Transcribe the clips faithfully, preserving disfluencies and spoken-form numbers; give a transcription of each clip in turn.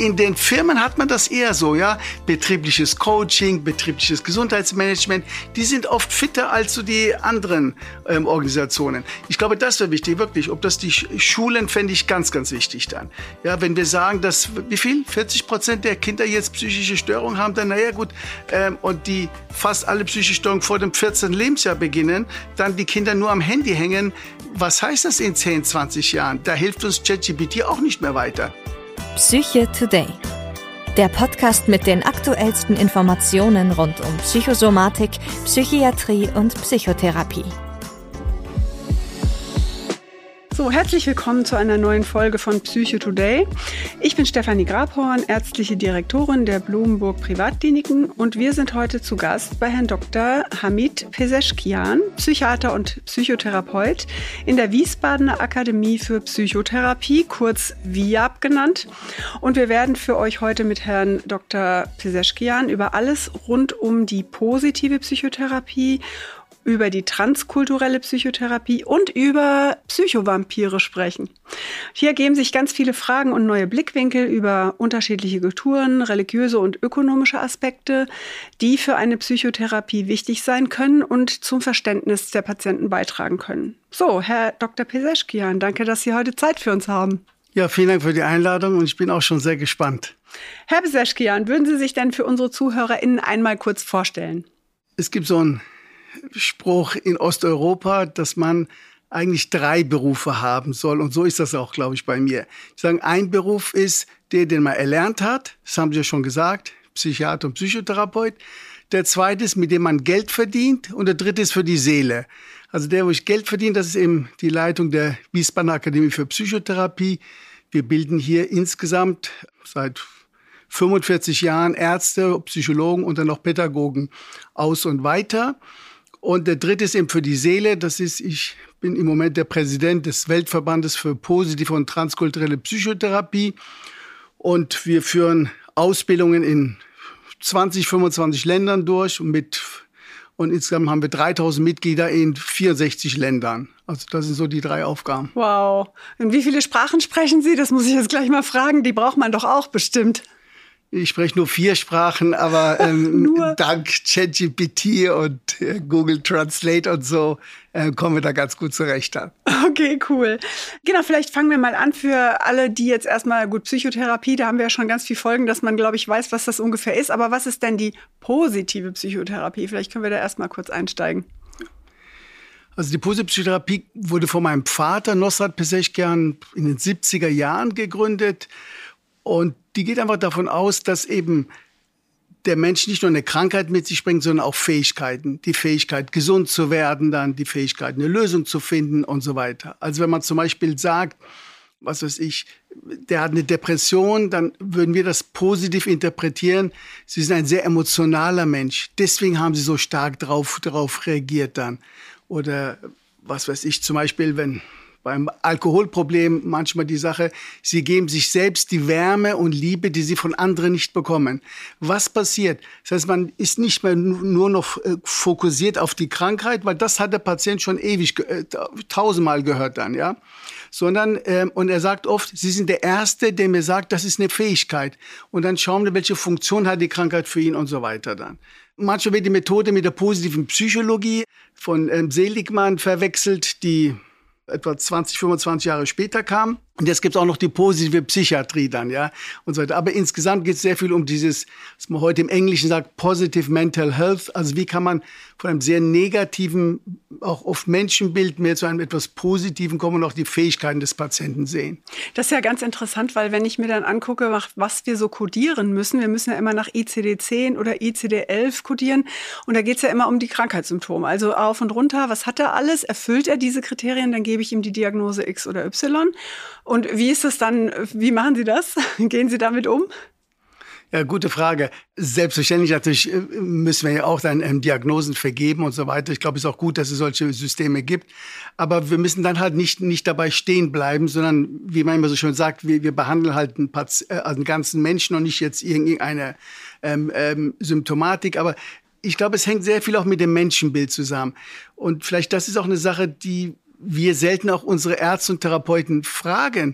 in den Firmen hat man das eher so, ja. Betriebliches Coaching, betriebliches Gesundheitsmanagement, die sind oft fitter als so die anderen ähm, Organisationen. Ich glaube, das wäre wichtig, wirklich. Ob das die Schulen, fände ich ganz, ganz wichtig dann. Ja, wenn wir sagen, dass, wie viel? vierzig Prozent der Kinder jetzt psychische Störungen haben, dann, naja, gut, ähm, und die fast alle psychische Störungen vor dem vierzehnten Lebensjahr beginnen, dann die Kinder nur am Handy hängen. Was heißt das in zehn, zwanzig Jahren? Da hilft uns ChatGPT auch nicht mehr weiter. Psyche Today. Der Podcast mit den aktuellsten Informationen rund um Psychosomatik, Psychiatrie und Psychotherapie. So, herzlich willkommen zu einer neuen Folge von Psyche Today. Ich bin Stefanie Grabhorn, ärztliche Direktorin der Blumenburg Privatkliniken und wir sind heute zu Gast bei Herrn Doktor Hamid Pezeşkian, Psychiater und Psychotherapeut in der Wiesbadener Akademie für Psychotherapie, kurz W I A P genannt. Und wir werden für euch heute mit Herrn Doktor Pezeşkian über alles rund um die positive Psychotherapie, über die transkulturelle Psychotherapie und über Psychovampire sprechen. Hier ergeben sich ganz viele Fragen und neue Blickwinkel über unterschiedliche Kulturen, religiöse und ökonomische Aspekte, die für eine Psychotherapie wichtig sein können und zum Verständnis der Patienten beitragen können. So, Herr Doktor Pezeşkian, danke, dass Sie heute Zeit für uns haben. Ja, vielen Dank für die Einladung und ich bin auch schon sehr gespannt. Herr Pezeşkian, würden Sie sich denn für unsere ZuhörerInnen einmal kurz vorstellen? Es gibt so ein Spruch in Osteuropa, dass man eigentlich drei Berufe haben soll. Und so ist das auch, glaube ich, bei mir. Ich sage, ein Beruf ist der, den man erlernt hat. Das haben Sie ja schon gesagt, Psychiater und Psychotherapeut. Der zweite ist, mit dem man Geld verdient. Und der dritte ist für die Seele. Also der, wo ich Geld verdiene, das ist eben die Leitung der Wiesbadener Akademie für Psychotherapie. Wir bilden hier insgesamt seit fünfundvierzig Jahren Ärzte, Psychologen und dann noch Pädagogen aus und weiter. Und der dritte ist eben für die Seele. Das ist, ich bin im Moment der Präsident des Weltverbandes für positive und transkulturelle Psychotherapie. Und wir führen Ausbildungen in zwanzig, fünfundzwanzig Ländern durch. Und, mit, und insgesamt haben wir dreitausend Mitglieder in vierundsechzig Ländern. Also das sind so die drei Aufgaben. Wow. Und wie viele Sprachen sprechen Sie? Das muss ich jetzt gleich mal fragen. Die braucht man doch auch bestimmt. Ich spreche nur vier Sprachen, aber ähm, dank ChatGPT und äh, Google Translate und so äh, kommen wir da ganz gut zurecht dann. Okay, cool. Genau, vielleicht fangen wir mal an für alle, die jetzt erstmal, gut, Psychotherapie, da haben wir ja schon ganz viel Folgen, dass man, glaube ich, weiß, was das ungefähr ist. Aber was ist denn die positive Psychotherapie? Vielleicht können wir da erstmal kurz einsteigen. Also die positive Psychotherapie wurde von meinem Vater, Nosrat Pezeşkian, in den siebziger Jahren gegründet. Und die geht einfach davon aus, dass eben der Mensch nicht nur eine Krankheit mit sich bringt, sondern auch Fähigkeiten. Die Fähigkeit, gesund zu werden, dann die Fähigkeit, eine Lösung zu finden und so weiter. Also wenn man zum Beispiel sagt, was weiß ich, der hat eine Depression, dann würden wir das positiv interpretieren. Sie sind ein sehr emotionaler Mensch. Deswegen haben sie so stark drauf, darauf reagiert dann. Oder was weiß ich, zum Beispiel, wenn beim Alkoholproblem manchmal die Sache, sie geben sich selbst die Wärme und Liebe, die sie von anderen nicht bekommen. Was passiert? Das heißt, man ist nicht mehr nur noch fokussiert auf die Krankheit, weil das hat der Patient schon ewig, äh, tausendmal gehört dann, ja. Sondern, ähm, und er sagt oft, Sie sind der Erste, der mir sagt, das ist eine Fähigkeit. Und dann schauen wir, welche Funktion hat die Krankheit für ihn und so weiter dann. Manchmal wird die Methode mit der positiven Psychologie von ähm, Seligman verwechselt, die etwa zwanzig, fünfundzwanzig Jahre später kam. Und jetzt gibt es auch noch die positive Psychiatrie dann, ja, und so weiter. Aber insgesamt geht es sehr viel um dieses, was man heute im Englischen sagt, Positive Mental Health. Also wie kann man von einem sehr negativen, auch oft Menschenbild mehr zu einem etwas Positiven kommen und auch die Fähigkeiten des Patienten sehen. Das ist ja ganz interessant, weil wenn ich mir dann angucke, was wir so kodieren müssen, wir müssen ja immer nach I C D zehn oder I C D elf kodieren. Und da geht es ja immer um die Krankheitssymptome. Also auf und runter, was hat er alles? Erfüllt er diese Kriterien? Dann gebe ich ihm die Diagnose X oder Y. Und wie ist es dann, wie machen Sie das? Gehen Sie damit um? Ja, gute Frage. Selbstverständlich natürlich müssen wir ja auch dann ähm, Diagnosen vergeben und so weiter. Ich glaube, es ist auch gut, dass es solche Systeme gibt. Aber wir müssen dann halt nicht, nicht dabei stehen bleiben, sondern, wie man immer so schön sagt, wir, wir behandeln halt einen, Paz- äh, einen ganzen Menschen und nicht jetzt irgendeine ähm, ähm, Symptomatik. Aber ich glaube, es hängt sehr viel auch mit dem Menschenbild zusammen. Und vielleicht das ist auch eine Sache, die wir selten auch unsere Ärzte und Therapeuten fragen.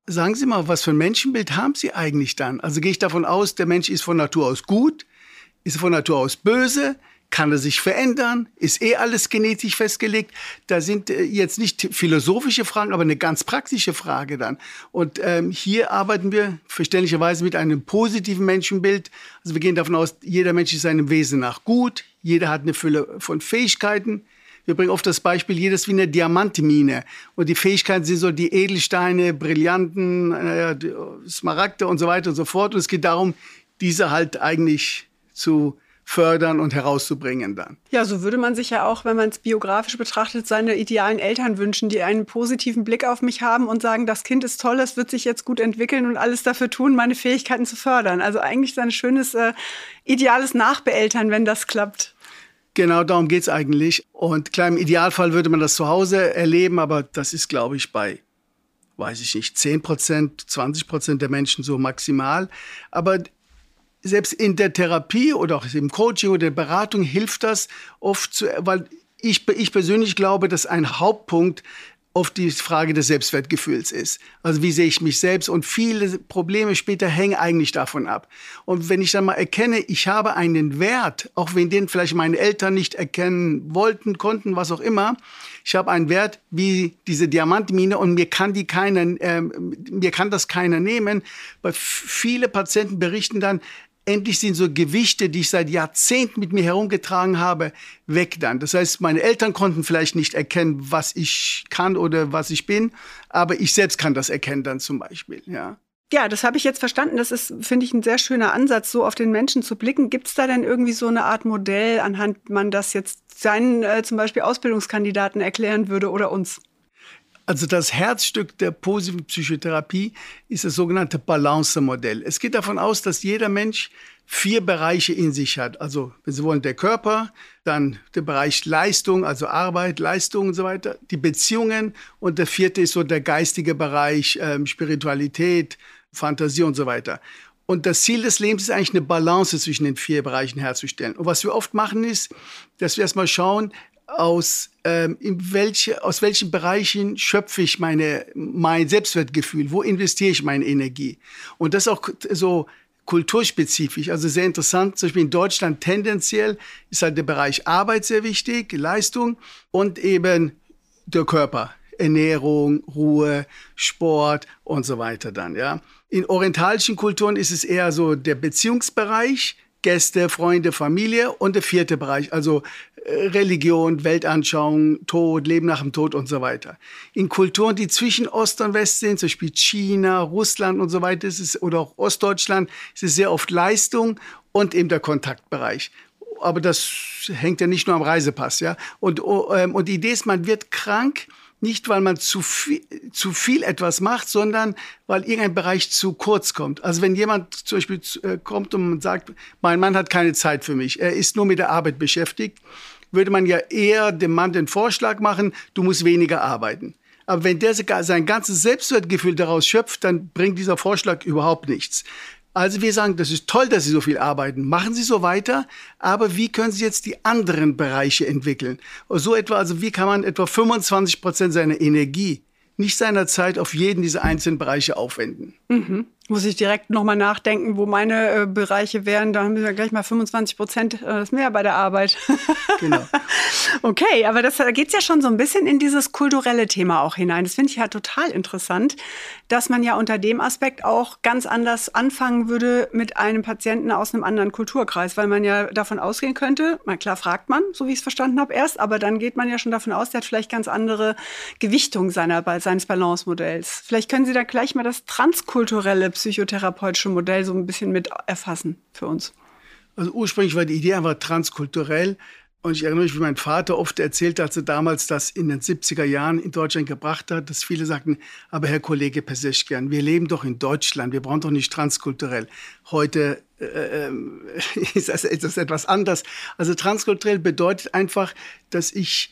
sagen Sie mal, was für ein Menschenbild haben Sie eigentlich dann? Also gehe ich davon aus, der Mensch ist von Natur aus gut, ist er von Natur aus böse, kann er sich verändern, ist eh alles genetisch festgelegt? Da sind äh, jetzt nicht philosophische Fragen, aber eine ganz praktische Frage dann. Und ähm, hier arbeiten wir verständlicherweise mit einem positiven Menschenbild. Also wir gehen davon aus, jeder Mensch ist seinem Wesen nach gut, jeder hat eine Fülle von Fähigkeiten. Wir bringen oft das Beispiel, jedes wie eine Diamantmine. Und die Fähigkeiten sind so die Edelsteine, Brillanten, äh, Smaragde und so weiter und so fort. Und es geht darum, diese halt eigentlich zu fördern und herauszubringen dann. Ja, so würde man sich ja auch, wenn man es biografisch betrachtet, seine idealen Eltern wünschen, die einen positiven Blick auf mich haben und sagen, das Kind ist toll, es wird sich jetzt gut entwickeln und alles dafür tun, meine Fähigkeiten zu fördern. Also eigentlich ist ein schönes, äh, ideales Nachbeeltern, wenn das klappt. Genau, darum geht's eigentlich. Und klar, im Idealfall würde man das zu Hause erleben, aber das ist, glaube ich, bei, weiß ich nicht, zehn Prozent, zwanzig Prozent der Menschen so maximal. Aber selbst in der Therapie oder auch im Coaching oder der Beratung hilft das oft, zu, weil ich, ich persönlich glaube, dass ein Hauptpunkt oft die Frage des Selbstwertgefühls ist. Also wie sehe ich mich selbst? Und viele Probleme später hängen eigentlich davon ab. Und wenn ich dann mal erkenne, ich habe einen Wert, auch wenn den vielleicht meine Eltern nicht erkennen wollten, konnten, was auch immer, ich habe einen Wert wie diese Diamantmine und mir kann die keiner, äh, mir kann das keiner nehmen. Weil viele Patienten berichten dann, endlich sind so Gewichte, die ich seit Jahrzehnten mit mir herumgetragen habe, weg dann. Das heißt, meine Eltern konnten vielleicht nicht erkennen, was ich kann oder was ich bin, aber ich selbst kann das erkennen dann zum Beispiel, ja. Ja, das habe ich jetzt verstanden. Das ist, finde ich, ein sehr schöner Ansatz, so auf den Menschen zu blicken. Gibt es da denn irgendwie so eine Art Modell, anhand man das jetzt seinen äh, zum Beispiel Ausbildungskandidaten erklären würde oder uns? Also das Herzstück der positiven Psychotherapie ist das sogenannte Balance-Modell. Es geht davon aus, dass jeder Mensch vier Bereiche in sich hat. Also, wenn Sie wollen, der Körper, dann der Bereich Leistung, also Arbeit, Leistung und so weiter, die Beziehungen und der vierte ist so der geistige Bereich, ähm, Spiritualität, Fantasie und so weiter. Und das Ziel des Lebens ist eigentlich eine Balance zwischen den vier Bereichen herzustellen. Und was wir oft machen ist, dass wir erstmal schauen, aus, ähm, in welche, aus welchen Bereichen schöpfe ich meine, mein Selbstwertgefühl, wo investiere ich meine Energie. Und das auch so kulturspezifisch, also sehr interessant. Zum Beispiel in Deutschland tendenziell ist halt der Bereich Arbeit sehr wichtig, Leistung und eben der Körper, Ernährung, Ruhe, Sport und so weiter dann, ja. In orientalischen Kulturen ist es eher so der Beziehungsbereich, Gäste, Freunde, Familie und der vierte Bereich, also Religion, Weltanschauung, Tod, Leben nach dem Tod und so weiter. In Kulturen, die zwischen Ost und West sind, zum Beispiel China, Russland und so weiter, ist es, oder auch Ostdeutschland, ist es sehr oft Leistung und eben der Kontaktbereich. Aber das hängt ja nicht nur am Reisepass, ja. Und, und die Idee ist, man wird krank, nicht, weil man zu viel, zu viel etwas macht, sondern weil irgendein Bereich zu kurz kommt. Also wenn jemand zum Beispiel äh, kommt und sagt, mein Mann hat keine Zeit für mich, er ist nur mit der Arbeit beschäftigt, würde man ja eher dem Mann den Vorschlag machen, du musst weniger arbeiten. Aber wenn der sein ganzes Selbstwertgefühl daraus schöpft, dann bringt dieser Vorschlag überhaupt nichts. Also wir sagen, das ist toll, dass Sie so viel arbeiten. Machen Sie so weiter. Aber wie können Sie jetzt die anderen Bereiche entwickeln? So etwa, also wie kann man etwa fünfundzwanzig Prozent seiner Energie, nicht seiner Zeit, auf jeden dieser einzelnen Bereiche aufwenden? Mhm. Muss ich direkt nochmal nachdenken, wo meine äh, Bereiche wären. Da haben wir gleich mal fünfundzwanzig Prozent äh, mehr bei der Arbeit. Genau. Okay, aber das, da geht's ja schon so ein bisschen in dieses kulturelle Thema auch hinein. Das finde ich ja total interessant, dass man ja unter dem Aspekt auch ganz anders anfangen würde mit einem Patienten aus einem anderen Kulturkreis, weil man ja davon ausgehen könnte, mal klar fragt man, so wie ich es verstanden habe, erst, aber dann geht man ja schon davon aus, der hat vielleicht ganz andere Gewichtung seiner, seines Balance-Modells. Vielleicht können Sie da gleich mal das transkulturelle psychotherapeutische Modell so ein bisschen mit erfassen für uns. Also ursprünglich war die Idee einfach transkulturell. Und ich erinnere mich, wie mein Vater oft erzählt hat, als er damals das in den siebziger Jahren in Deutschland gebracht hat, dass viele sagten, aber Herr Kollege Peseschkian, wir leben doch in Deutschland, wir brauchen doch nicht transkulturell. Heute äh, ist, das, ist das etwas anders. Also transkulturell bedeutet einfach, dass ich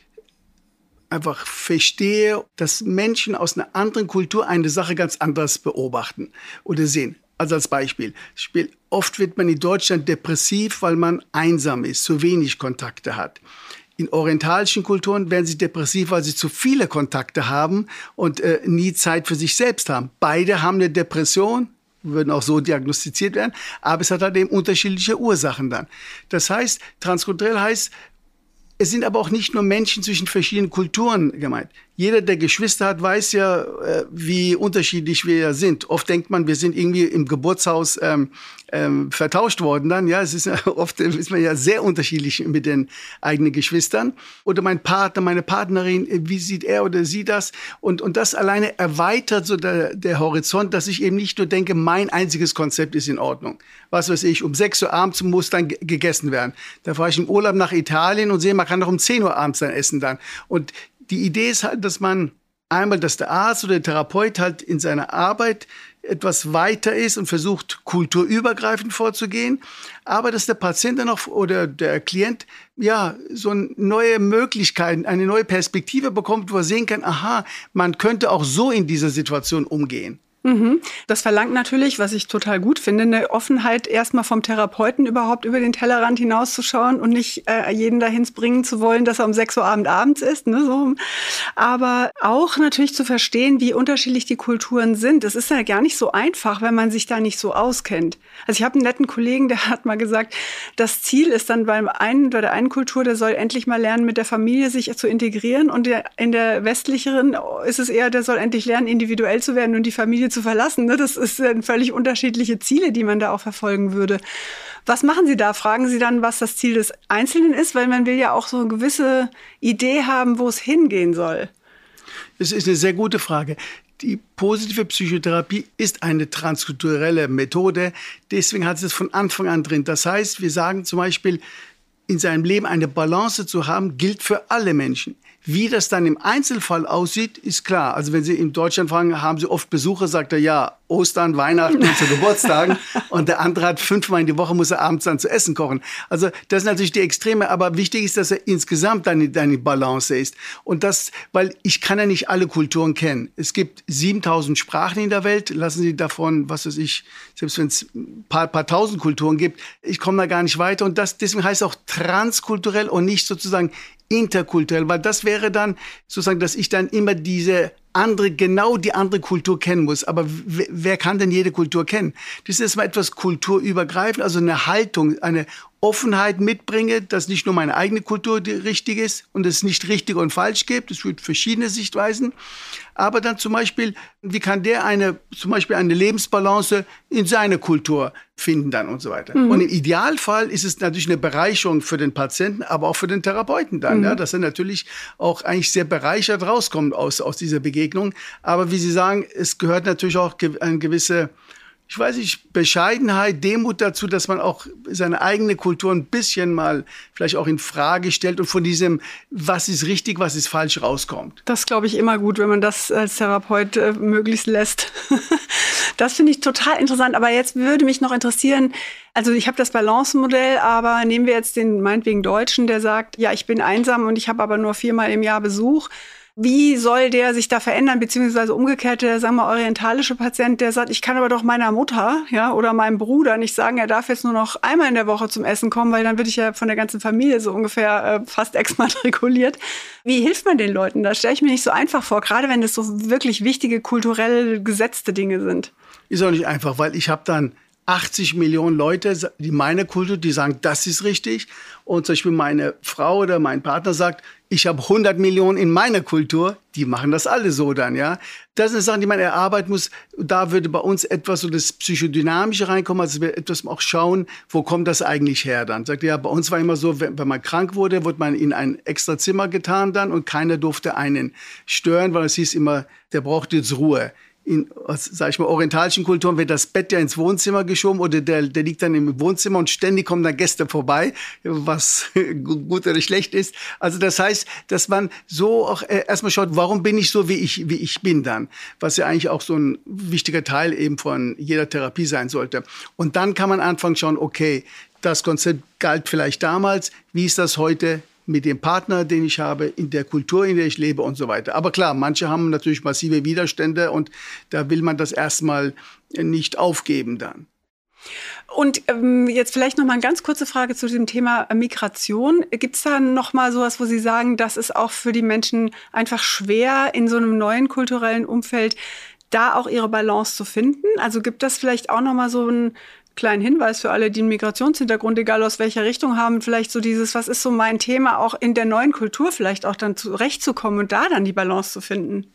einfach verstehe, dass Menschen aus einer anderen Kultur eine Sache ganz anders beobachten oder sehen. Also als Beispiel, oft wird man in Deutschland depressiv, weil man einsam ist, zu wenig Kontakte hat. In orientalischen Kulturen werden sie depressiv, weil sie zu viele Kontakte haben und äh, nie Zeit für sich selbst haben. Beide haben eine Depression, würden auch so diagnostiziert werden, aber es hat halt eben unterschiedliche Ursachen dann. Das heißt, transkulturell heißt, es sind aber auch nicht nur Menschen zwischen verschiedenen Kulturen gemeint. Jeder, der Geschwister hat, weiß ja, äh, wie unterschiedlich wir sind. Oft denkt man, wir sind irgendwie im Geburtshaus ähm, ähm, vertauscht worden dann. Ja, es ist ja, oft ist man ja sehr unterschiedlich mit den eigenen Geschwistern. Oder mein Partner, meine Partnerin, wie sieht er oder sie das? Und, und das alleine erweitert so der, der Horizont, dass ich eben nicht nur denke, mein einziges Konzept ist in Ordnung. Was weiß ich, um sechs Uhr abends muss dann g- gegessen werden. Da fahre ich im Urlaub nach Italien und sehe, man kann doch um zehn Uhr abends dann essen dann. Und die Idee ist halt, dass man einmal, dass der Arzt oder der Therapeut halt in seiner Arbeit etwas weiter ist und versucht, kulturübergreifend vorzugehen, aber dass der Patient dann auch oder der Klient ja so neue Möglichkeiten, eine neue Perspektive bekommt, wo er sehen kann, aha, man könnte auch so in dieser Situation umgehen. Das verlangt natürlich, was ich total gut finde, eine Offenheit erstmal vom Therapeuten überhaupt über den Tellerrand hinauszuschauen und nicht äh, jeden dahin bringen zu wollen, dass er um sechs Uhr Abend abends ist. Ne, so. Aber auch natürlich zu verstehen, wie unterschiedlich die Kulturen sind. Es ist ja gar nicht so einfach, wenn man sich da nicht so auskennt. Also ich habe einen netten Kollegen, der hat mal gesagt, das Ziel ist dann beim einen, bei der einen Kultur, der soll endlich mal lernen, mit der Familie sich zu integrieren, und der, in der westlicheren ist es eher, der soll endlich lernen, individuell zu werden und die Familie zu verlassen. Das ist völlig unterschiedliche Ziele, die man da auch verfolgen würde. Was machen Sie da? Fragen Sie dann, was das Ziel des Einzelnen ist? Weil man will ja auch so eine gewisse Idee haben, wo es hingehen soll. Das ist eine sehr gute Frage. Die positive Psychotherapie ist eine transkulturelle Methode. Deswegen hat es von Anfang an drin. Das heißt, wir sagen zum Beispiel, in seinem Leben eine Balance zu haben, gilt für alle Menschen. Wie das dann im Einzelfall aussieht, ist klar. Also wenn Sie in Deutschland fragen, haben Sie oft Besucher, sagt er, ja, Ostern, Weihnachten und zu Geburtstagen. Und der andere hat fünfmal in die Woche, muss er abends dann zu essen kochen. Also das sind natürlich die Extreme. Aber wichtig ist, dass er insgesamt dann in eine Balance ist. Und das, weil ich kann ja nicht alle Kulturen kennen. Es gibt siebentausend Sprachen in der Welt. Lassen Sie davon, was weiß ich, selbst wenn es ein paar, paar tausend Kulturen gibt, ich komme da gar nicht weiter. Und das, deswegen heißt es auch transkulturell und nicht sozusagen interkulturell, weil das wäre dann sozusagen, dass ich dann immer diese andere, genau die andere Kultur kennen muss. Aber wer, wer kann denn jede Kultur kennen? Das ist mal etwas kulturübergreifend, also eine Haltung, eine Offenheit mitbringe, dass nicht nur meine eigene Kultur die richtig ist und es nicht richtig und falsch gibt. Es gibt verschiedene Sichtweisen. Aber dann zum Beispiel, wie kann der eine, zum Beispiel eine Lebensbalance in seiner Kultur finden dann und so weiter. Mhm. Und im Idealfall ist es natürlich eine Bereicherung für den Patienten, aber auch für den Therapeuten dann, mhm. ja, dass er natürlich auch eigentlich sehr bereichert rauskommt aus, aus dieser Begegnung. Aber wie Sie sagen, es gehört natürlich auch eine gewisse, ich weiß nicht, Bescheidenheit, Demut dazu, dass man auch seine eigene Kultur ein bisschen mal vielleicht auch in Frage stellt und von diesem, was ist richtig, was ist falsch, rauskommt. Das glaube ich immer gut, wenn man das als Therapeut äh, möglichst lässt. Das finde ich total interessant. Aber jetzt würde mich noch interessieren, also ich habe das Balance-Modell, aber nehmen wir jetzt den meinetwegen Deutschen, der sagt, ja, ich bin einsam und ich habe aber nur viermal im Jahr Besuch. Wie soll der sich da verändern, beziehungsweise umgekehrt, der, sagen wir, orientalische Patient, der sagt, ich kann aber doch meiner Mutter, ja, oder meinem Bruder nicht sagen, er darf jetzt nur noch einmal in der Woche zum Essen kommen, weil dann würde ich ja von der ganzen Familie so ungefähr äh, fast exmatrikuliert. Wie hilft man den Leuten? Das stelle ich mir nicht so einfach vor, gerade wenn das so wirklich wichtige, kulturell gesetzte Dinge sind. Ist auch nicht einfach, weil ich habe dann achtzig Millionen Leute, die meine Kultur, die sagen, das ist richtig. Und zum Beispiel meine Frau oder mein Partner sagt, ich habe hundert Millionen in meiner Kultur, die machen das alle so dann, ja. Das sind Sachen, die man erarbeiten muss. Da würde bei uns etwas so das Psychodynamische reinkommen, also wir etwas auch schauen, wo kommt das eigentlich her dann. Sagt ja, bei uns war immer so, wenn, wenn man krank wurde, wurde man in ein extra Zimmer getan dann und keiner durfte einen stören, weil es hieß immer, der braucht jetzt Ruhe. In, sag ich mal, orientalischen Kulturen wird das Bett ja ins Wohnzimmer geschoben oder der, der liegt dann im Wohnzimmer und ständig kommen da Gäste vorbei, was gut oder schlecht ist. Also das heißt, dass man so auch äh, erstmal schaut, warum bin ich so, wie ich, wie ich bin dann? Was ja eigentlich auch so ein wichtiger Teil eben von jeder Therapie sein sollte. Und dann kann man anfangen schauen, okay, das Konzept galt vielleicht damals, wie ist das heute? Mit dem Partner, den ich habe, in der Kultur, in der ich lebe und so weiter. Aber klar, manche haben natürlich massive Widerstände und da will man das erstmal nicht aufgeben dann. Und ähm, jetzt vielleicht noch mal eine ganz kurze Frage zu dem Thema Migration. Gibt es da noch mal sowas, wo Sie sagen, das ist auch für die Menschen einfach schwer, in so einem neuen kulturellen Umfeld da auch ihre Balance zu finden? Also gibt das vielleicht auch noch mal so einen kleinen Hinweis für alle, die einen Migrationshintergrund, egal aus welcher Richtung haben, vielleicht so dieses, was ist so mein Thema, auch in der neuen Kultur vielleicht auch dann zurechtzukommen und da dann die Balance zu finden?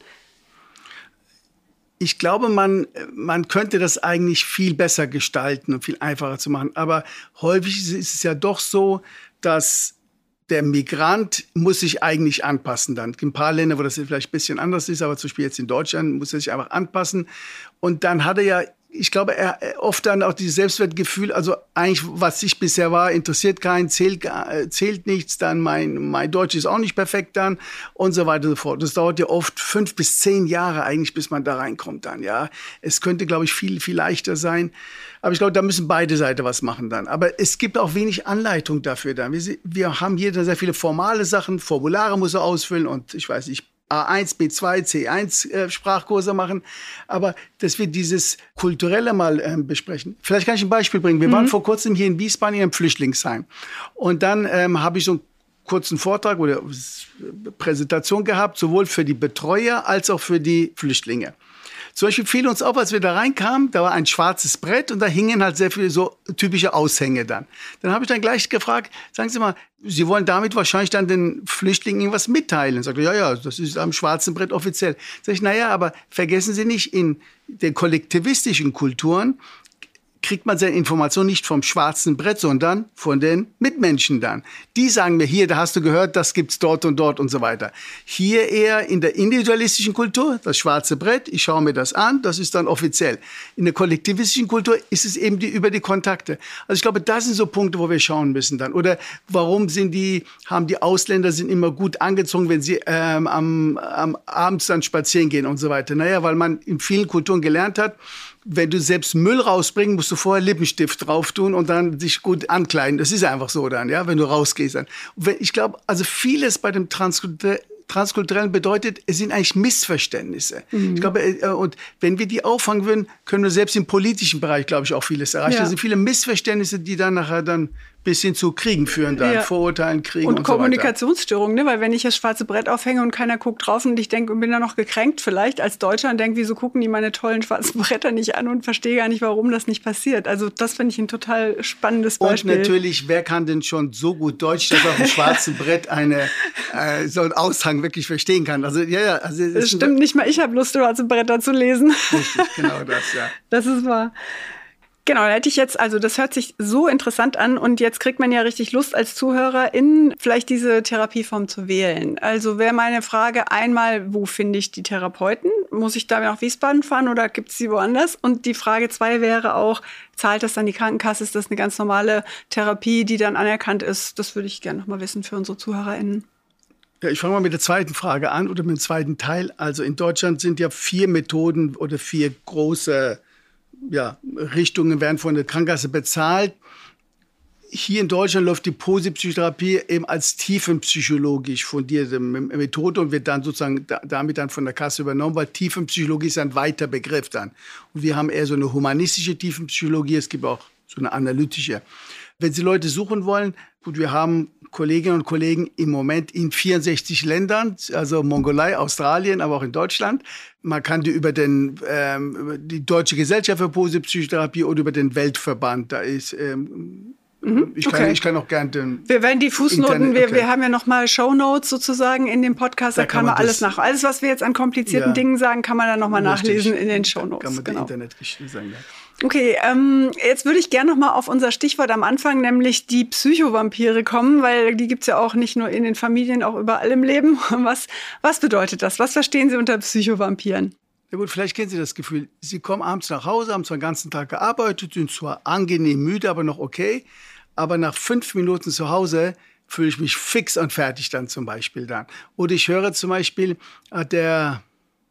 Ich glaube, man, man könnte das eigentlich viel besser gestalten und viel einfacher zu machen. Aber häufig ist es ja doch so, dass der Migrant muss sich eigentlich anpassen dann. Es gibt ein paar Länder, wo das vielleicht ein bisschen anders ist, aber zum Beispiel jetzt in Deutschland muss er sich einfach anpassen. Und dann hat er ja, ich glaube, er oft dann auch dieses Selbstwertgefühl, also eigentlich, was ich bisher war, interessiert keinen, zählt, zählt nichts, dann mein, mein Deutsch ist auch nicht perfekt dann und so weiter und so fort. Das dauert ja oft fünf bis zehn Jahre eigentlich, bis man da reinkommt dann, ja. Es könnte, glaube ich, viel, viel leichter sein. Aber ich glaube, da müssen beide Seiten was machen dann. Aber es gibt auch wenig Anleitung dafür dann. Wir, wir haben hier sehr viele formale Sachen, Formulare muss er ausfüllen und ich weiß nicht, A eins, B zwei, C eins äh, Sprachkurse machen. Aber dass wir dieses Kulturelle mal ähm, besprechen. Vielleicht kann ich ein Beispiel bringen. Wir mhm. waren vor kurzem hier in Wiesbaden in einem Flüchtlingsheim. Und dann ähm, habe ich so einen kurzen Vortrag oder Präsentation gehabt, sowohl für die Betreuer als auch für die Flüchtlinge. Zum Beispiel fiel uns auf, als wir da reinkamen, da war ein schwarzes Brett und da hingen halt sehr viele so typische Aushänge dann. Dann habe ich dann gleich gefragt, sagen Sie mal, Sie wollen damit wahrscheinlich dann den Flüchtlingen irgendwas mitteilen. Sagt er, ja, ja, das ist am schwarzen Brett offiziell. Sag ich, naja, aber vergessen Sie nicht, in den kollektivistischen Kulturen kriegt man seine Information nicht vom schwarzen Brett, sondern von den Mitmenschen dann. Die sagen mir, hier, da hast du gehört, das gibt's dort und dort und so weiter. Hier eher in der individualistischen Kultur, das schwarze Brett, ich schaue mir das an, das ist dann offiziell. In der kollektivistischen Kultur ist es eben die, über die Kontakte. Also ich glaube, das sind so Punkte, wo wir schauen müssen dann. Oder warum sind die, haben die Ausländer sind immer gut angezogen, wenn sie ähm, am, am abends dann spazieren gehen und so weiter. Naja, weil man in vielen Kulturen gelernt hat, wenn du selbst Müll rausbringst, musst du vorher Lippenstift drauf tun und dann dich gut ankleiden. Das ist einfach so dann, ja, wenn du rausgehst dann. Und ich glaube, also vieles bei dem Transkulturellen Transkulturellen bedeutet, es sind eigentlich Missverständnisse. Mhm. Ich glaube, und wenn wir die auffangen würden, können wir selbst im politischen Bereich, glaube ich, auch vieles erreichen. Ja. Das sind viele Missverständnisse, die dann nachher dann bis hin zu Kriegen führen, dann ja. Vorurteilen, Kriegen und, und Kommunikationsstörungen, so ne? Weil wenn ich das schwarze Brett aufhänge und keiner guckt drauf und ich denke, bin da noch gekränkt vielleicht als Deutscher und denke, wieso gucken die meine tollen schwarzen Bretter nicht an und verstehe gar nicht, warum das nicht passiert. Also das finde ich ein total spannendes Beispiel. Und natürlich, wer kann denn schon so gut Deutsch, dass auf dem schwarzen Brett eine äh, so einen Aushang wirklich verstehen kann? Also ja, ja. Also, das stimmt nicht mal. Ich habe Lust, schwarze Bretter zu lesen. Richtig, genau das, ja. Das ist wahr. Genau, da hätte ich jetzt, also das hört sich so interessant an und jetzt kriegt man ja richtig Lust als Zuhörerin, vielleicht diese Therapieform zu wählen. Also wäre meine Frage einmal, wo finde ich die Therapeuten? Muss ich da nach Wiesbaden fahren oder gibt es sie woanders? Und die Frage zwei wäre auch, zahlt das dann die Krankenkasse? Ist das eine ganz normale Therapie, die dann anerkannt ist? Das würde ich gerne noch mal wissen für unsere ZuhörerInnen. Ja, ich fange mal mit der zweiten Frage an oder mit dem zweiten Teil. Also in Deutschland sind ja vier Methoden oder vier große Ja, Richtungen werden von der Krankenkasse bezahlt. Hier in Deutschland läuft die Posipsychotherapie eben als tiefenpsychologisch fundierte Methode und wird dann sozusagen da, damit dann von der Kasse übernommen, weil Tiefenpsychologie ist ein weiter Begriff dann. Und wir haben eher so eine humanistische Tiefenpsychologie, es gibt auch so eine analytische. Wenn Sie Leute suchen wollen, gut, wir haben Kolleginnen und Kollegen im Moment in vierundsechzig Ländern, also Mongolei, Australien, aber auch in Deutschland. Man kann die über den, ähm, die Deutsche Gesellschaft für Posipsychotherapie oder über den Weltverband, da ist, ähm, mhm, ich, kann, okay. ich kann auch gerne den Wir werden die Fußnoten, Internet, okay. wir, wir haben ja nochmal Shownotes sozusagen in dem Podcast, da, da kann man, man alles nach. Alles, was wir jetzt an komplizierten ja, Dingen sagen, kann man dann nochmal nachlesen in den Shownotes. Kann man genau. die Internetgeschichte sagen, ja. Okay, ähm, jetzt würde ich gerne noch mal auf unser Stichwort am Anfang, nämlich die Psychovampire kommen, weil die gibt's ja auch nicht nur in den Familien, auch überall im Leben. Was, was bedeutet das? Was verstehen Sie unter Psychovampiren? Ja gut, vielleicht kennen Sie das Gefühl, Sie kommen abends nach Hause, haben zwar den ganzen Tag gearbeitet, sind zwar angenehm müde, aber noch okay, aber nach fünf Minuten zu Hause fühle ich mich fix und fertig dann zum Beispiel dann. Oder ich höre zum Beispiel, der...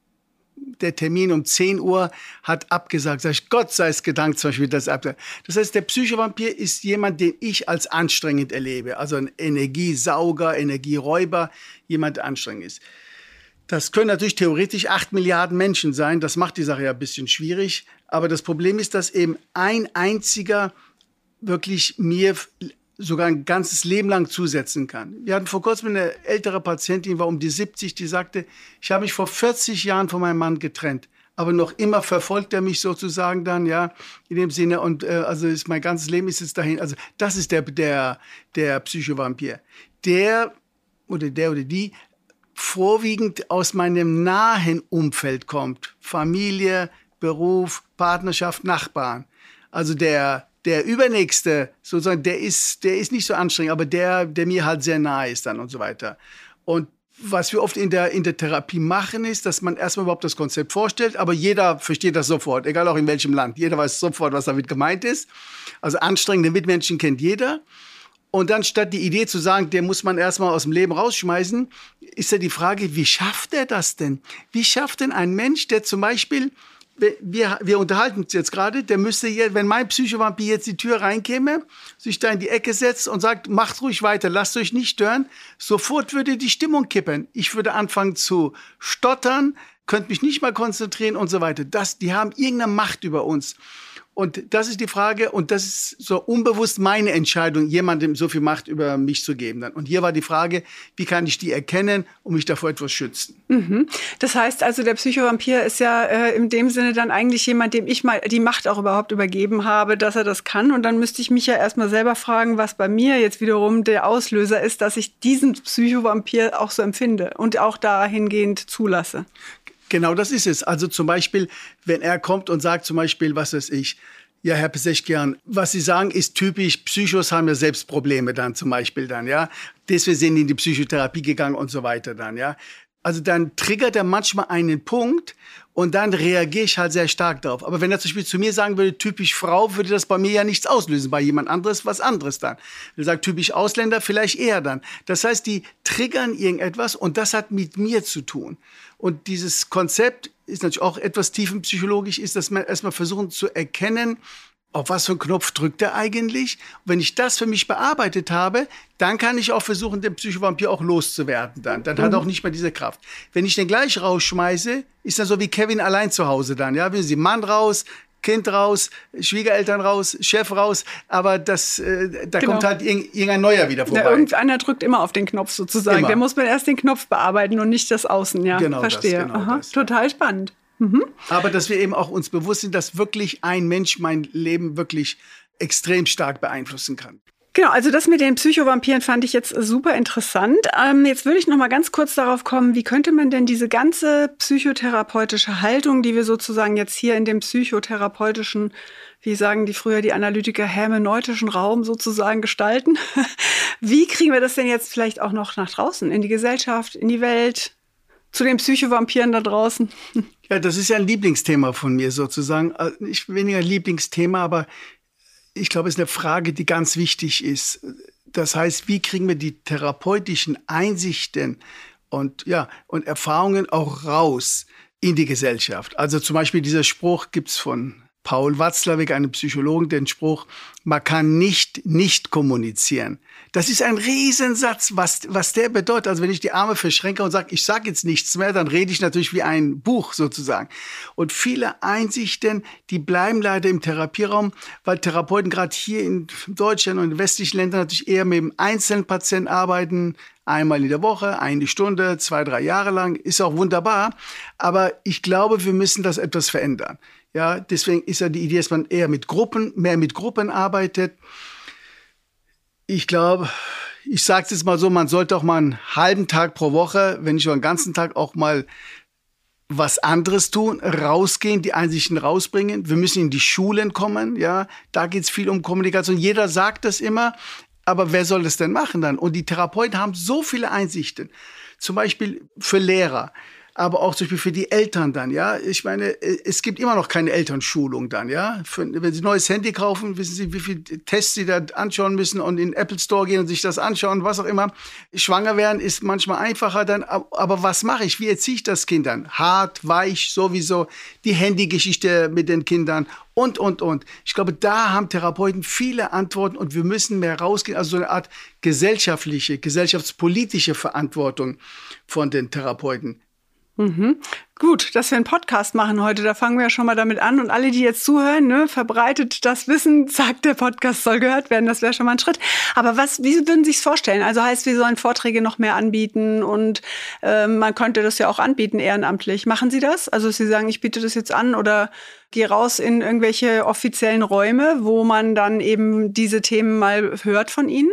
der Termin um zehn Uhr hat abgesagt. Sag ich, Gott sei es gedankt, zum Beispiel das abgesagt. Das heißt, der Psychovampir ist jemand, den ich als anstrengend erlebe. Also ein Energiesauger, Energieräuber, jemand, der anstrengend ist. Das können natürlich theoretisch acht Milliarden Menschen sein. Das macht die Sache ja ein bisschen schwierig. Aber das Problem ist, dass eben ein einziger wirklich mir sogar ein ganzes Leben lang zusetzen kann. Wir hatten vor kurzem eine ältere Patientin, war um die siebzig, die sagte, ich habe mich vor vierzig Jahren von meinem Mann getrennt. Aber noch immer verfolgt er mich sozusagen dann, ja, in dem Sinne. Und äh, also ist, mein ganzes Leben ist jetzt dahin. Also das ist der, der, der Psychovampir. Der oder der oder die vorwiegend aus meinem nahen Umfeld kommt. Familie, Beruf, Partnerschaft, Nachbarn. Also der, der Übernächste, sozusagen, der ist, der ist nicht so anstrengend, aber der, der mir halt sehr nahe ist dann und so weiter. Und was wir oft in der, in der Therapie machen, ist, dass man erstmal überhaupt das Konzept vorstellt, aber jeder versteht das sofort, egal auch in welchem Land. Jeder weiß sofort, was damit gemeint ist. Also anstrengende Mitmenschen kennt jeder. Und dann statt die Idee zu sagen, der muss man erstmal aus dem Leben rausschmeißen, ist ja die Frage, wie schafft er das denn? Wie schafft denn ein Mensch, der zum Beispiel, wir, wir unterhalten uns jetzt gerade, der müsste jetzt, wenn mein Psychovampir jetzt die Tür reinkäme, sich da in die Ecke setzt und sagt, macht ruhig weiter, lasst euch nicht stören, sofort würde die Stimmung kippen. Ich würde anfangen zu stottern, könnte mich nicht mal konzentrieren und so weiter. Das, die haben irgendeine Macht über uns. Und das ist die Frage, und das ist so unbewusst meine Entscheidung, jemandem so viel Macht über mich zu geben. Und hier war die Frage, wie kann ich die erkennen und mich davor etwas schützen? Mhm. Das heißt also, der Psychovampir ist ja äh, in dem Sinne dann eigentlich jemand, dem ich mal die Macht auch überhaupt übergeben habe, dass er das kann. Und dann müsste ich mich ja erstmal selber fragen, was bei mir jetzt wiederum der Auslöser ist, dass ich diesen Psychovampir auch so empfinde und auch dahingehend zulasse. Genau, das ist es. Also zum Beispiel, wenn er kommt und sagt zum Beispiel, was weiß ich, ja, Herr Pesechkian, was Sie sagen, ist typisch, Psychos haben ja selbst Probleme dann zum Beispiel dann, ja. Deswegen sind die in die Psychotherapie gegangen und so weiter dann, ja. Also dann triggert er manchmal einen Punkt und dann reagiere ich halt sehr stark darauf. Aber wenn er zum Beispiel zu mir sagen würde, typisch Frau, würde das bei mir ja nichts auslösen. Bei jemand anderes was anderes dann. Er sagt, typisch Ausländer, vielleicht eher dann. Das heißt, die triggern irgendetwas und das hat mit mir zu tun. Und dieses Konzept ist natürlich auch etwas tiefenpsychologisch, ist, dass man erstmal versuchen zu erkennen, auf was für einen Knopf drückt er eigentlich? Und wenn ich das für mich bearbeitet habe, dann kann ich auch versuchen, den Psychovampir auch loszuwerden. Dann, dann mhm. hat er auch nicht mehr diese Kraft. Wenn ich den gleich rausschmeiße, ist das so wie Kevin allein zu Hause dann. Ja, wenn Sie Mann raus, Kind raus, Schwiegereltern raus, Chef raus, aber das, äh, da genau. kommt halt irg- irgendein Neuer wieder vorbei. Ja, irgendeiner drückt immer auf den Knopf sozusagen. Immer. Der muss man erst den Knopf bearbeiten und nicht das Außen. Ja, genau verstehe. Das, genau Aha, das, ja. Total spannend. Mhm. Aber dass wir eben auch uns bewusst sind, dass wirklich ein Mensch mein Leben wirklich extrem stark beeinflussen kann. Genau, also das mit den Psychovampiren fand ich jetzt super interessant. Ähm, jetzt würde ich noch mal ganz kurz darauf kommen, wie könnte man denn diese ganze psychotherapeutische Haltung, die wir sozusagen jetzt hier in dem psychotherapeutischen, wie sagen die früher die Analytiker, hermeneutischen Raum sozusagen gestalten? Wie kriegen wir das denn jetzt vielleicht auch noch nach draußen, in die Gesellschaft, in die Welt, zu den Psychovampiren da draußen? Ja, das ist ja ein Lieblingsthema von mir sozusagen. Nicht weniger ein Lieblingsthema, aber ich glaube, es ist eine Frage, die ganz wichtig ist. Das heißt, wie kriegen wir die therapeutischen Einsichten und, ja, und Erfahrungen auch raus in die Gesellschaft? Also zum Beispiel dieser Spruch gibt's von Paul Watzlawick, einem Psychologen, den Spruch, man kann nicht nicht kommunizieren. Das ist ein Riesensatz, was, was der bedeutet. Also wenn ich die Arme verschränke und sage, ich sage jetzt nichts mehr, dann rede ich natürlich wie ein Buch sozusagen. Und viele Einsichten, die bleiben leider im Therapieraum, weil Therapeuten gerade hier in Deutschland und in westlichen Ländern natürlich eher mit dem einzelnen Patienten arbeiten, einmal in der Woche, eine Stunde, zwei, drei Jahre lang, ist auch wunderbar. Aber ich glaube, wir müssen das etwas verändern. Ja, deswegen ist ja die Idee, dass man eher mit Gruppen, mehr mit Gruppen arbeitet. Ich glaube, ich sage es jetzt mal so, man sollte auch mal einen halben Tag pro Woche, wenn nicht schon einen ganzen Tag, auch mal was anderes tun, rausgehen, die Einsichten rausbringen. Wir müssen in die Schulen kommen, ja, da geht es viel um Kommunikation. Jeder sagt das immer, aber wer soll das denn machen dann? Und die Therapeuten haben so viele Einsichten, zum Beispiel für Lehrer. Aber auch zum Beispiel für die Eltern dann, ja. Ich meine, es gibt immer noch keine Elternschulung dann, ja. Für, wenn Sie ein neues Handy kaufen, wissen Sie, wie viele Tests Sie da anschauen müssen und in den Apple Store gehen und sich das anschauen, was auch immer. Schwanger werden ist manchmal einfacher dann. Aber was mache ich? Wie erziehe ich das Kind dann? Hart, weich, sowieso. Die Handygeschichte mit den Kindern und, und, und. Ich glaube, da haben Therapeuten viele Antworten und wir müssen mehr rausgehen. Also so eine Art gesellschaftliche, gesellschaftspolitische Verantwortung von den Therapeuten. Mhm. Gut, dass wir einen Podcast machen heute, da fangen wir ja schon mal damit an. Und alle, die jetzt zuhören, ne, verbreitet das Wissen, sagt, der Podcast soll gehört werden, das wäre schon mal ein Schritt. Aber was, wie würden Sie es vorstellen? Also heißt, wir sollen Vorträge noch mehr anbieten und äh, man könnte das ja auch anbieten ehrenamtlich. Machen Sie das? Also Sie sagen, ich biete das jetzt an oder gehe raus in irgendwelche offiziellen Räume, wo man dann eben diese Themen mal hört von Ihnen?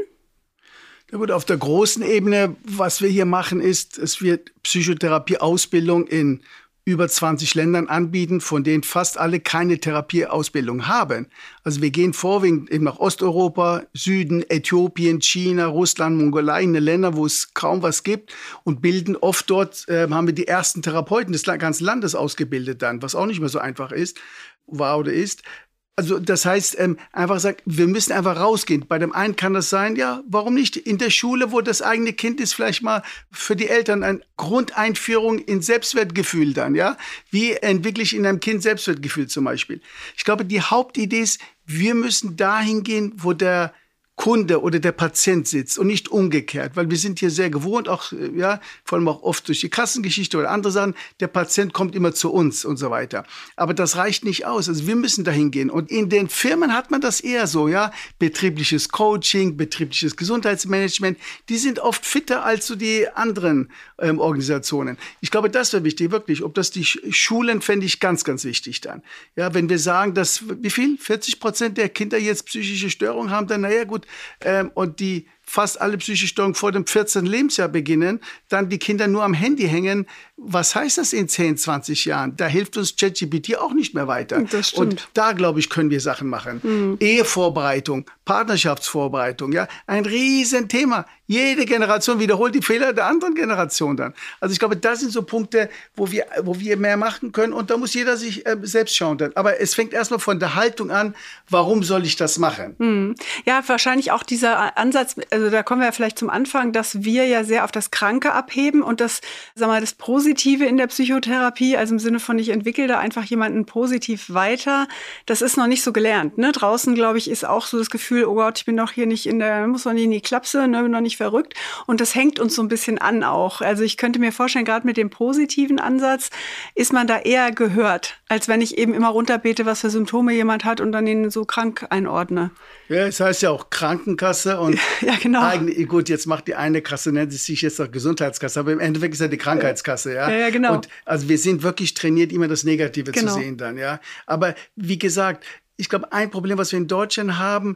Ja gut, auf der großen Ebene, was wir hier machen, ist, es wird Psychotherapie-Ausbildung in über zwanzig Ländern anbieten, von denen fast alle keine Therapieausbildung haben. Also wir gehen vorwiegend eben nach Osteuropa, Süden, Äthiopien, China, Russland, Mongolei, in Länder, wo es kaum was gibt und bilden oft dort, äh, haben wir die ersten Therapeuten des ganzen Landes ausgebildet dann, was auch nicht mehr so einfach ist, war oder ist. Also das heißt, ähm, einfach sagt, wir müssen einfach rausgehen. Bei dem einen kann das sein, ja, warum nicht? In der Schule, wo das eigene Kind ist, vielleicht mal für die Eltern eine Grundeinführung in Selbstwertgefühl dann, ja. Wie entwickle ich in einem Kind Selbstwertgefühl zum Beispiel? Ich glaube, die Hauptidee ist, wir müssen dahin gehen, wo der Kunde oder der Patient sitzt und nicht umgekehrt, weil wir sind hier sehr gewohnt, auch ja, vor allem auch oft durch die Kassengeschichte oder andere Sachen, der Patient kommt immer zu uns und so weiter. Aber das reicht nicht aus, also wir müssen dahin gehen und in den Firmen hat man das eher so, ja, betriebliches Coaching, betriebliches Gesundheitsmanagement, die sind oft fitter als so die anderen ähm, Organisationen. Ich glaube, das wäre wichtig, wirklich, ob das die Schulen, fände ich ganz, ganz wichtig dann. Ja, wenn wir sagen, dass, wie viel, vierzig Prozent der Kinder jetzt psychische Störungen haben, dann, naja, gut, Ähm, und die fast alle psychische Störungen vor dem vierzehnten Lebensjahr beginnen, dann die Kinder nur am Handy hängen. Was heißt das in zehn, zwanzig Jahren? Da hilft uns ChatGPT auch nicht mehr weiter. Das stimmt. Und da, glaube ich, können wir Sachen machen. Mhm. Ehevorbereitung, Partnerschaftsvorbereitung, ja, ein Riesenthema. Jede Generation wiederholt die Fehler der anderen Generation dann. Also ich glaube, das sind so Punkte, wo wir, wo wir mehr machen können. Und da muss jeder sich äh, selbst schauen dann. Aber es fängt erstmal von der Haltung an, warum soll ich das machen? Mhm. Ja, wahrscheinlich auch dieser Ansatz, also da kommen wir ja vielleicht zum Anfang, dass wir ja sehr auf das Kranke abheben und das, sag mal, das Positive in der Psychotherapie, also im Sinne von, ich entwickle da einfach jemanden positiv weiter, das ist noch nicht so gelernt. Ne? Draußen, glaube ich, ist auch so das Gefühl, oh Gott, ich bin doch hier nicht in der, muss noch nicht in die Klapse, ne, bin noch nicht verrückt. Und das hängt uns so ein bisschen an auch. Also ich könnte mir vorstellen, gerade mit dem positiven Ansatz ist man da eher gehört, als wenn ich eben immer runterbete, was für Symptome jemand hat und dann ihn so krank einordne. Ja, es heißt ja auch Krankenkasse und ja, genau. Eigentlich, gut, jetzt macht die eine Kasse, nennt sich jetzt auch Gesundheitskasse, aber im Endeffekt ist ja die Krankheitskasse, ja. Ja, ja, genau. Und also wir sind wirklich trainiert, immer das Negative genau. zu sehen dann, ja. Aber wie gesagt, ich glaube, ein Problem, was wir in Deutschland haben,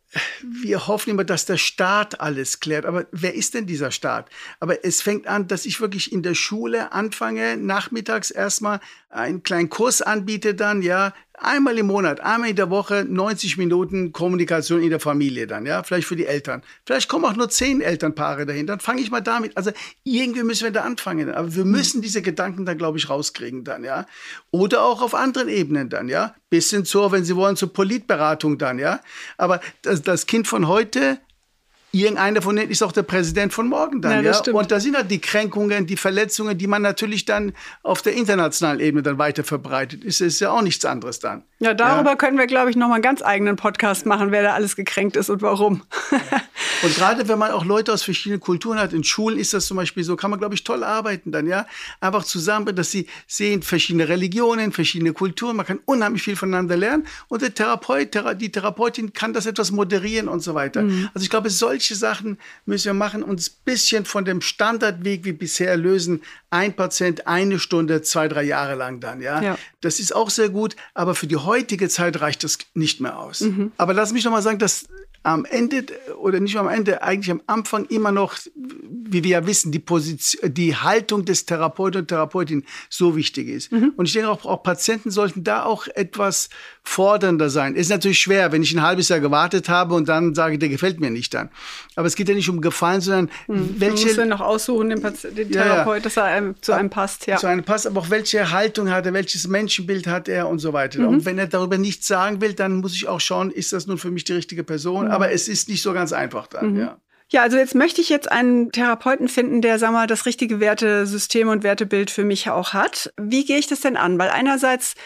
wir hoffen immer, dass der Staat alles klärt. Aber wer ist denn dieser Staat? Aber es fängt an, dass ich wirklich in der Schule anfange, nachmittags erstmal einen kleinen Kurs anbiete dann, ja, einmal im Monat, einmal in der Woche, neunzig Minuten Kommunikation in der Familie dann, ja, vielleicht für die Eltern. Vielleicht kommen auch nur zehn Elternpaare dahin, dann fange ich mal damit, also irgendwie müssen wir da anfangen, aber wir müssen diese Gedanken dann, glaube ich, rauskriegen dann, ja. Oder auch auf anderen Ebenen dann, ja, bis hin zur, wenn Sie wollen, zur Politberatung dann, ja. Aber das, das Kind von heute, irgendeiner von denen ist auch der Präsident von morgen dann, ja. ja? Und da sind halt die Kränkungen, die Verletzungen, die man natürlich dann auf der internationalen Ebene dann weiter verbreitet. Ist ist ja auch nichts anderes dann. Ja, darüber ja. können wir, glaube ich, noch mal einen ganz eigenen Podcast machen, wer da alles gekränkt ist und warum. Und gerade wenn man auch Leute aus verschiedenen Kulturen hat, in Schulen ist das zum Beispiel so, kann man, glaube ich, toll arbeiten dann, ja. Einfach zusammen, dass sie sehen, verschiedene Religionen, verschiedene Kulturen, man kann unheimlich viel voneinander lernen. Und der Therapeut, die Therapeutin kann das etwas moderieren und so weiter. Mhm. Also ich glaube, solche Sachen müssen wir machen, uns ein bisschen von dem Standardweg wie bisher lösen. Ein Patient, eine Stunde, zwei, drei Jahre lang dann, ja. ja. Das ist auch sehr gut, aber für die heutige Zeit reicht das nicht mehr aus. Mhm. Aber lass mich noch mal sagen, dass am Ende, oder nicht nur am Ende, eigentlich am Anfang immer noch, wie wir ja wissen, die Position, die Haltung des Therapeuten und Therapeutin so wichtig ist. Mhm. Und ich denke auch, auch Patienten sollten da auch etwas fordernder sein. Ist natürlich schwer, wenn ich ein halbes Jahr gewartet habe und dann sage, der gefällt mir nicht dann. Aber es geht ja nicht um Gefallen, sondern mhm. welche... Man muss dann noch aussuchen, den, Patient, den Therapeut, ja, ja. dass er einem, zu einem passt. Ja. Zu einem passt, aber auch welche Haltung hat er, welches Menschenbild hat er und so weiter. Mhm. Und wenn er darüber nichts sagen will, dann muss ich auch schauen, ist das nun für mich die richtige Person? Mhm. Aber es ist nicht so ganz einfach dann, mhm. ja. Ja, also jetzt möchte ich jetzt einen Therapeuten finden, der, sag mal, das richtige Wertesystem und Wertebild für mich auch hat. Wie gehe ich das denn an? Weil einerseits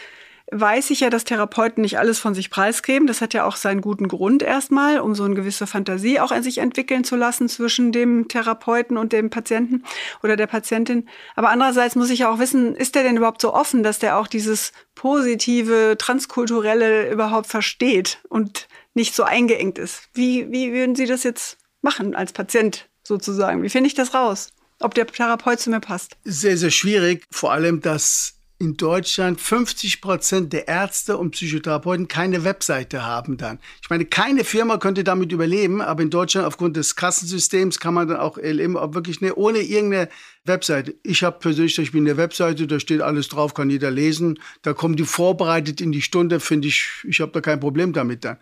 weiß ich ja, dass Therapeuten nicht alles von sich preisgeben. Das hat ja auch seinen guten Grund erstmal, um so eine gewisse Fantasie auch an sich entwickeln zu lassen zwischen dem Therapeuten und dem Patienten oder der Patientin. Aber andererseits muss ich ja auch wissen, ist der denn überhaupt so offen, dass der auch dieses positive, transkulturelle überhaupt versteht und nicht so eingeengt ist? Wie, wie würden Sie das jetzt machen als Patient sozusagen? Wie finde ich das raus, ob der Therapeut zu mir passt? Sehr, sehr schwierig. Vor allem, dass in Deutschland fünfzig Prozent der Ärzte und Psychotherapeuten keine Webseite haben dann. Ich meine, keine Firma könnte damit überleben, aber in Deutschland aufgrund des Kassensystems kann man dann auch L M auch wirklich ne, ohne irgendeine Webseite. Ich habe persönlich, ich bin eine Webseite, da steht alles drauf, kann jeder lesen. Da kommen die vorbereitet in die Stunde, finde ich, ich habe da kein Problem damit dann.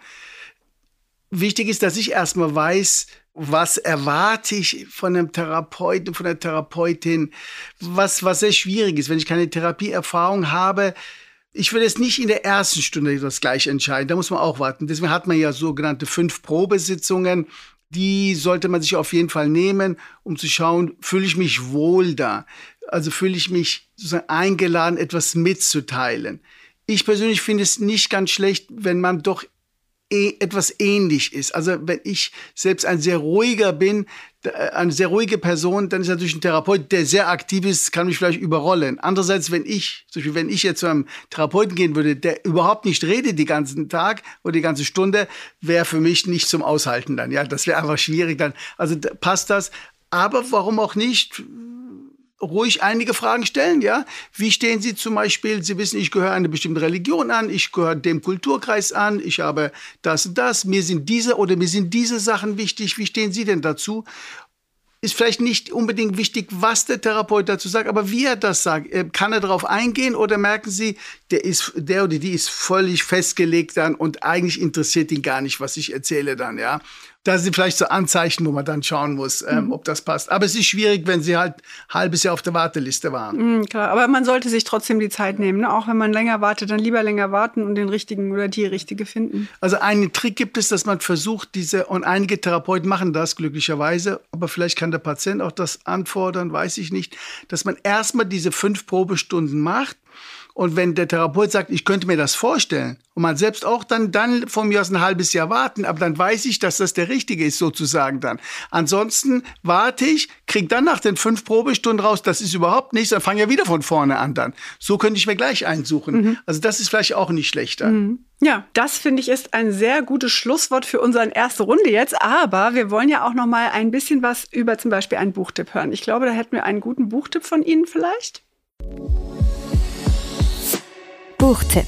Wichtig ist, dass ich erstmal weiß, was erwarte ich von einem Therapeuten, von einer Therapeutin, was, was sehr schwierig ist, wenn ich keine Therapieerfahrung habe. Ich will jetzt nicht in der ersten Stunde das gleich entscheiden, da muss man auch warten. Deswegen hat man ja sogenannte fünf Probesitzungen, die sollte man sich auf jeden Fall nehmen, um zu schauen, fühle ich mich wohl da? Also fühle ich mich sozusagen eingeladen, etwas mitzuteilen. Ich persönlich finde es nicht ganz schlecht, wenn man doch etwas ähnlich ist. Also wenn ich selbst ein sehr ruhiger bin, eine sehr ruhige Person, dann ist natürlich ein Therapeut, der sehr aktiv ist, kann mich vielleicht überrollen. Andererseits, wenn ich, zum Beispiel, wenn ich jetzt zu einem Therapeuten gehen würde, der überhaupt nicht redet den ganzen Tag oder die ganze Stunde, wäre für mich nicht zum Aushalten dann. Ja, das wäre einfach schwierig dann. Also passt das. Aber warum auch nicht? Ruhig einige Fragen stellen, ja. Wie stehen Sie zum Beispiel, Sie wissen, ich gehöre einer bestimmten Religion an, ich gehöre dem Kulturkreis an, ich habe das und das, mir sind diese oder mir sind diese Sachen wichtig, wie stehen Sie denn dazu? Ist vielleicht nicht unbedingt wichtig, was der Therapeut dazu sagt, aber wie er das sagt. Kann er darauf eingehen oder merken Sie, der ist, der oder die ist völlig festgelegt dann und eigentlich interessiert ihn gar nicht, was ich erzähle dann, ja. Das sind vielleicht so Anzeichen, wo man dann schauen muss, ähm, mhm. ob das passt. Aber es ist schwierig, wenn sie halt ein halbes Jahr auf der Warteliste waren. Mhm, klar, aber man sollte sich trotzdem die Zeit nehmen. Ne? Auch wenn man länger wartet, dann lieber länger warten und den richtigen oder die richtige finden. Also einen Trick gibt es, dass man versucht, diese, und einige Therapeuten machen das glücklicherweise, aber vielleicht kann der Patient auch das anfordern, weiß ich nicht, dass man erstmal diese fünf Probestunden macht. Und wenn der Therapeut sagt, ich könnte mir das vorstellen, und man selbst auch, dann, dann von mir aus ein halbes Jahr warten, aber dann weiß ich, dass das der Richtige ist, sozusagen dann. Ansonsten warte ich, kriege dann nach den fünf Probestunden raus, das ist überhaupt nichts, dann fange ich ja wieder von vorne an dann. So könnte ich mir gleich einsuchen. Mhm. Also das ist vielleicht auch nicht schlechter. Mhm. Ja, das finde ich ist ein sehr gutes Schlusswort für unsere erste Runde jetzt. Aber wir wollen ja auch noch mal ein bisschen was über zum Beispiel einen Buchtipp hören. Ich glaube, da hätten wir einen guten Buchtipp von Ihnen vielleicht. Buchtipp.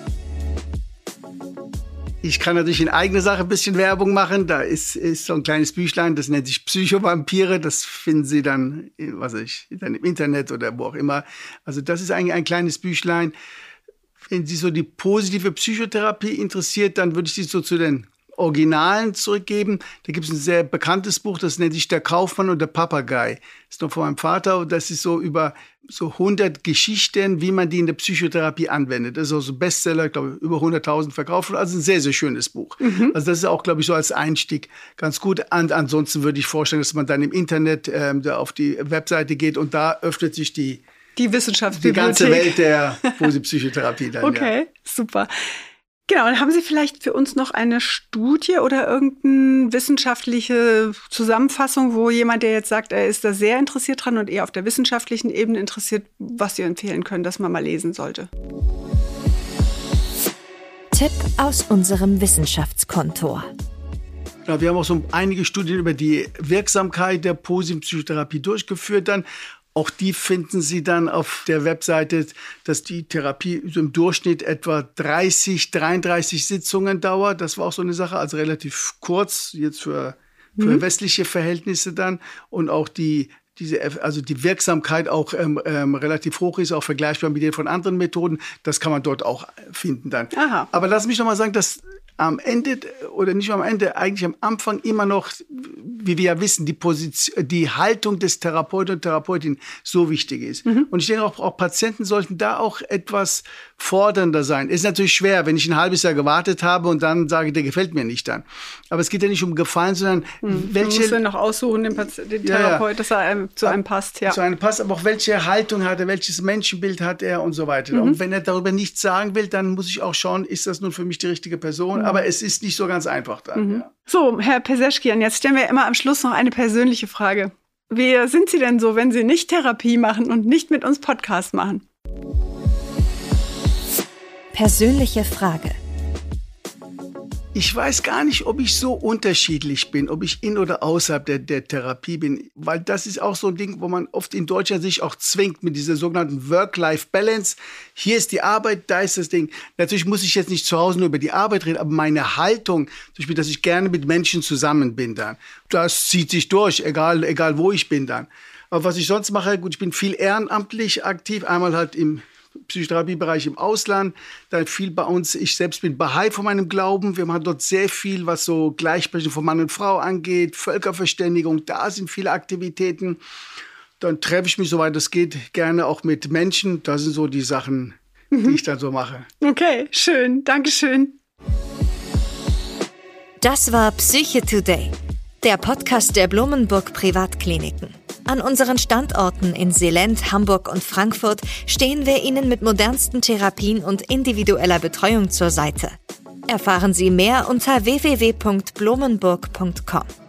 Ich kann natürlich in eigener Sache ein bisschen Werbung machen. Da ist, ist so ein kleines Büchlein, das nennt sich Psychovampire. Das finden Sie dann, was weiß ich, dann im Internet oder wo auch immer. Also das ist eigentlich ein kleines Büchlein. Wenn Sie so die positive Psychotherapie interessiert, dann würde ich Sie so zu den Originalen zurückgeben. Da gibt es ein sehr bekanntes Buch, das nennt sich Der Kaufmann und der Papagei. Das ist noch von meinem Vater und das ist so über so hundert Geschichten, wie man die in der Psychotherapie anwendet. Das ist auch so ein Bestseller, ich glaube, über hunderttausend verkauft. Also ein sehr, sehr schönes Buch. Mhm. Also das ist auch, glaube ich, so als Einstieg ganz gut. Und ansonsten würde ich vorstellen, dass man dann im Internet ähm, da auf die Webseite geht und da öffnet sich die, die Wissenschaftsbibliothek. Die ganze Welt der Psychotherapie dann. Okay, ja. Super. Genau, und haben Sie vielleicht für uns noch eine Studie oder irgendeine wissenschaftliche Zusammenfassung, wo jemand, der jetzt sagt, er ist da sehr interessiert dran und eher auf der wissenschaftlichen Ebene interessiert, was Sie empfehlen können, dass man mal lesen sollte? Tipp aus unserem Wissenschaftskontor. Ja, wir haben auch so einige Studien über die Wirksamkeit der positiven Psychotherapie durchgeführt dann. Auch die finden Sie dann auf der Webseite, dass die Therapie so im Durchschnitt etwa dreißig, dreiunddreißig Sitzungen dauert. Das war auch so eine Sache, also relativ kurz jetzt für, für mhm. westliche Verhältnisse dann. Und auch die, diese, also die Wirksamkeit auch ähm, ähm, relativ hoch ist, auch vergleichbar mit denen von anderen Methoden. Das kann man dort auch finden dann. Aha. Aber lass mich noch mal sagen, dass am Ende oder nicht am Ende, eigentlich am Anfang immer noch, wie wir ja wissen, die Position, die Haltung des Therapeuten und Therapeutin so wichtig ist. Mhm. Und ich denke auch, auch Patienten sollten da auch etwas fordernder sein. Ist natürlich schwer, wenn ich ein halbes Jahr gewartet habe und dann sage, der gefällt mir nicht dann. Aber es geht ja nicht um Gefallen, sondern mhm. welche... Man muss dann noch aussuchen, den, Pat- den Therapeut, ja, ja. dass er einem, zu einem passt. Ja. Zu einem passt, aber auch welche Haltung hat er, welches Menschenbild hat er und so weiter. Mhm. Und wenn er darüber nichts sagen will, dann muss ich auch schauen, ist das nun für mich die richtige Person? Mhm. Aber es ist nicht so ganz einfach dann. Mhm. Ja. So, Herr Peseschkian, jetzt stellen wir immer am Schluss noch eine persönliche Frage. Wie sind Sie denn so, wenn Sie nicht Therapie machen und nicht mit uns Podcast machen? Persönliche Frage. Ich weiß gar nicht, ob ich so unterschiedlich bin, ob ich in oder außerhalb der, der Therapie bin, weil das ist auch so ein Ding, wo man oft in Deutschland sich auch zwingt mit dieser sogenannten Work-Life-Balance. Hier ist die Arbeit, da ist das Ding. Natürlich muss ich jetzt nicht zu Hause nur über die Arbeit reden, aber meine Haltung, zum Beispiel, dass ich gerne mit Menschen zusammen bin dann, das zieht sich durch, egal, egal wo ich bin dann. Aber was ich sonst mache, gut, ich bin viel ehrenamtlich aktiv, einmal halt im Psychotherapiebereich im Ausland, dann viel bei uns, ich selbst bin Bahai von meinem Glauben, wir machen dort sehr viel, was so Gleichberechtigung von Mann und Frau angeht, Völkerverständigung, da sind viele Aktivitäten. Dann treffe ich mich, soweit es geht, gerne auch mit Menschen, das sind so die Sachen, mhm. die ich dann so mache. Okay, schön, Dankeschön. Das war Psyche Today, der Podcast der Blumenburg Privatkliniken. An unseren Standorten in Seeland, Hamburg und Frankfurt stehen wir Ihnen mit modernsten Therapien und individueller Betreuung zur Seite. Erfahren Sie mehr unter w w w punkt blumenburg punkt com.